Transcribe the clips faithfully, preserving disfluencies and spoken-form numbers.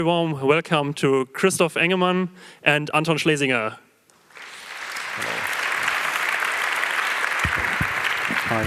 Warm welcome to Christoph Engemann and Anton Schlesinger. Hello. Hi.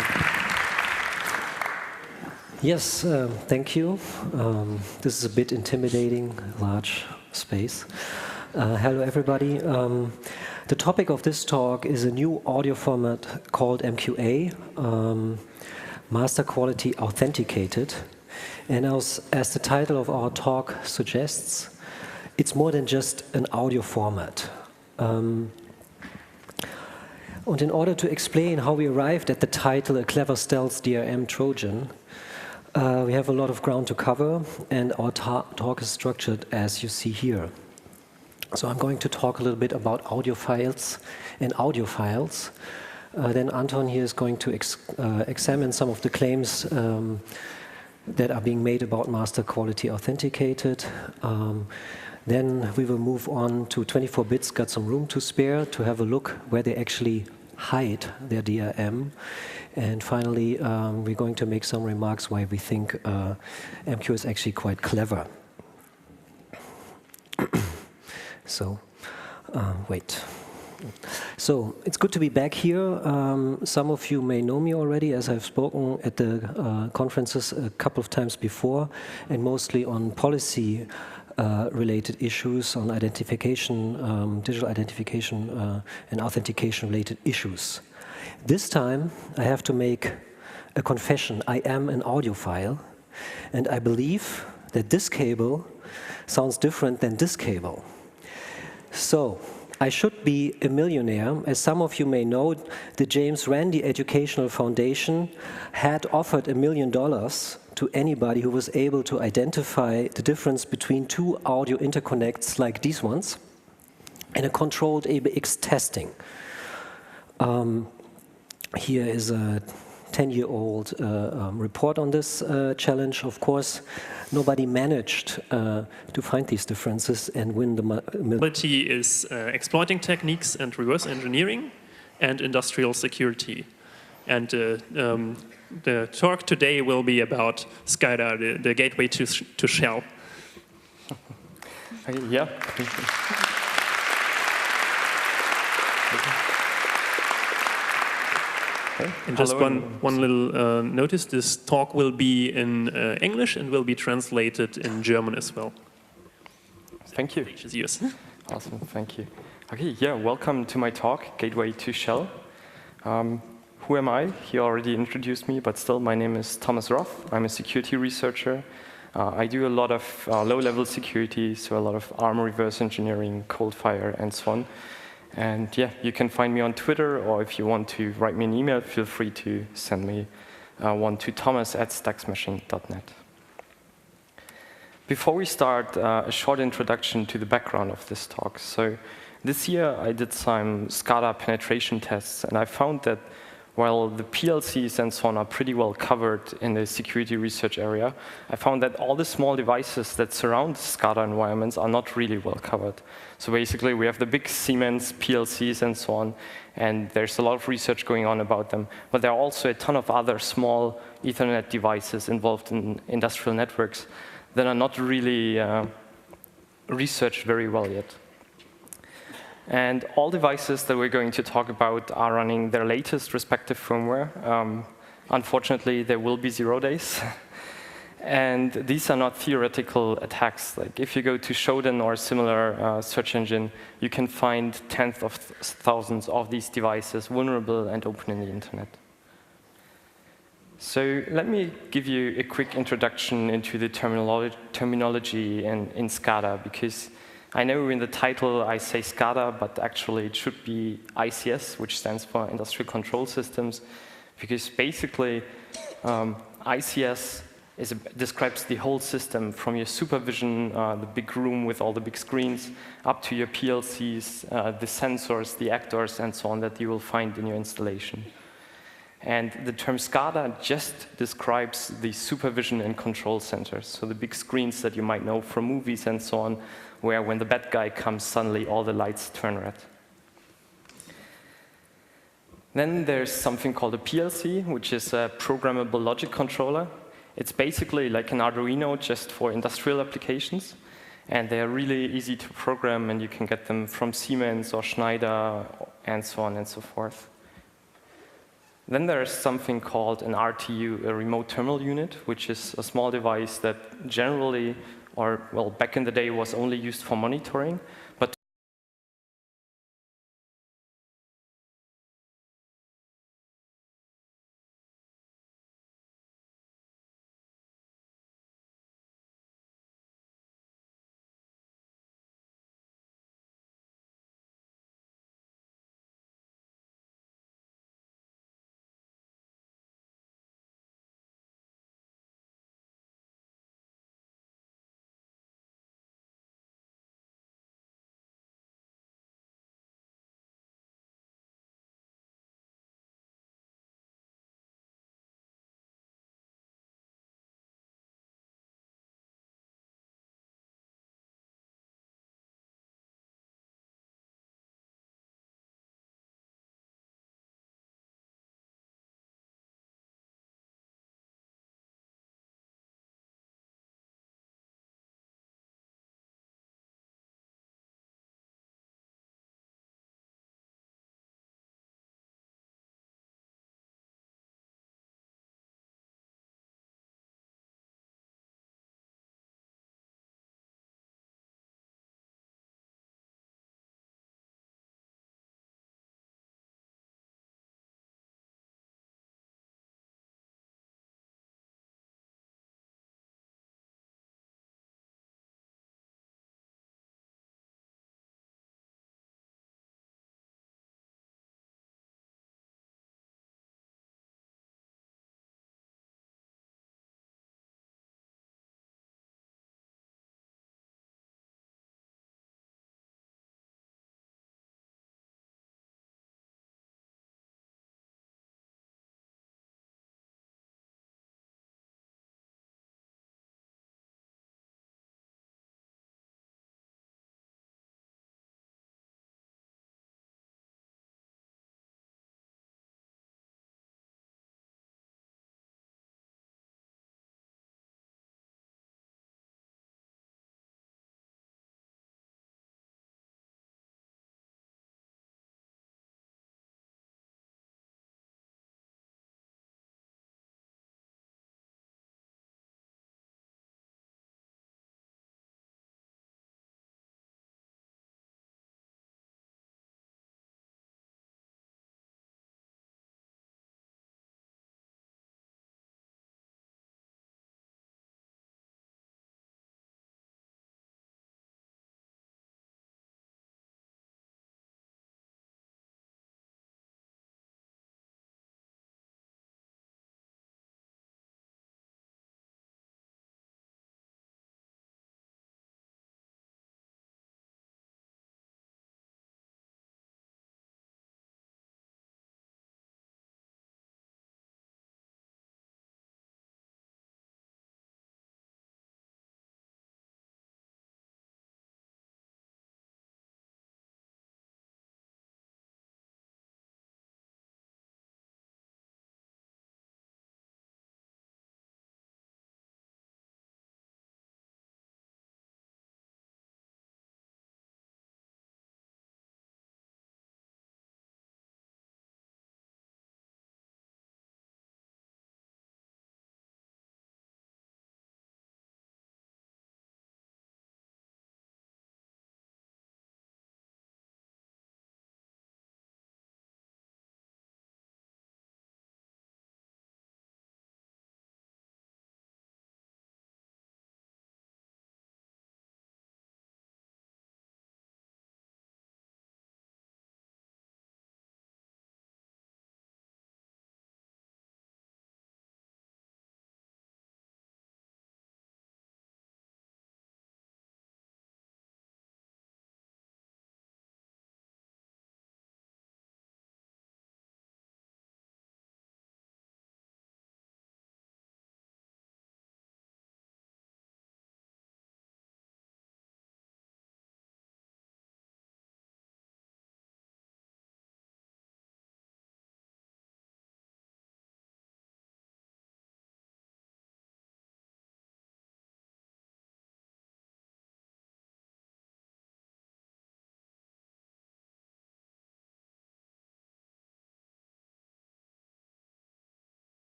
Yes, uh, thank you. Um, this is a bit intimidating, large space. Uh, hello, everybody. Um, the topic of this talk is a new audio format called M Q A, um, Master Quality Authenticated. And as, as the title of our talk suggests, it's more than just an audio format. Um, and in order to explain how we arrived at the title, A Clever Stealth D R M Trojan, uh, we have a lot of ground to cover, and our ta talk is structured as you see here. So I'm going to talk a little bit about audio files and audio files. Uh, then Anton here is going to ex uh, examine some of the claims um, that are being made about master quality authenticated. Um, then we will move on to twenty-four bits, got some room to spare, to have a look where they actually hide their D R M. And finally, um, we're going to make some remarks why we think uh, M Q is actually quite clever. so, uh, wait. So it's good to be back here. Um, some of you may know me already, as I've spoken at the uh, conferences a couple of times before, and mostly on policy-related uh, issues, on identification, um, digital identification uh, and authentication-related issues. This time, I have to make a confession. I am an audiophile, and I believe that this cable sounds different than this cable. So, I should be a millionaire. As some of you may know, the James Randi Educational Foundation had offered a million dollars to anybody who was able to identify the difference between two audio interconnects like these ones in a controlled A B X testing. Um, here is a ten-year-old uh, um, report on this uh, challenge. Of course, nobody managed uh, to find these differences and win the... Quality is uh, exploiting techniques and reverse engineering and industrial security. And uh, um, the talk today will be about SCADA, the, the gateway to, to Shell. Yeah. Okay. And just Hello. one, one little uh, notice, this talk will be in uh, English and will be translated in German as well. Thank you. The stage is yours. Awesome, thank you. Okay, yeah, welcome to my talk, Gateway to Shell. Um, who am I? He already introduced me, but still, my name is Thomas Roth. I'm a security researcher. Uh, I do a lot of uh, low-level security, so a lot of ARM reverse engineering, cold fire, and so on. And yeah, you can find me on Twitter, or if you want to write me an email, feel free to send me uh, one to thomas at stacksmashing dot net. Before we start, uh, a short introduction to the background of this talk. So this year, I did some SCADA penetration tests, and I found that while the P L Cs and so on are pretty well covered in the security research area, I found that all the small devices that surround SCADA environments are not really well covered. So basically, we have the big Siemens P L Cs and so on, and there's a lot of research going on about them. But there are also a ton of other small Ethernet devices involved in industrial networks that are not really uh, researched very well yet. And all devices that we're going to talk about are running their latest respective firmware. Um, unfortunately, there will be zero days. And these are not theoretical attacks. Like if you go to Shodan or a similar uh, search engine, you can find tens of th thousands of these devices vulnerable and open in the internet. So let me give you a quick introduction into the terminolo terminology in, in SCADA, because I know in the title I say SCADA, but actually it should be I C S, which stands for Industrial Control Systems, because basically um, I C S is a, describes the whole system, from your supervision, uh, the big room with all the big screens, up to your P L Cs, uh, the sensors, the actors, and so on that you will find in your installation. And the term SCADA just describes the supervision and control centers, so the big screens that you might know from movies and so on, where when the bad guy comes, suddenly all the lights turn red. Then there's something called a P L C, which is a programmable logic controller. It's basically like an Arduino just for industrial applications. And they're really easy to program, and you can get them from Siemens or Schneider, and so on and so forth. Then there's something called an R T U, a remote terminal unit, which is a small device that generally, or well, back in the day was only used for monitoring. But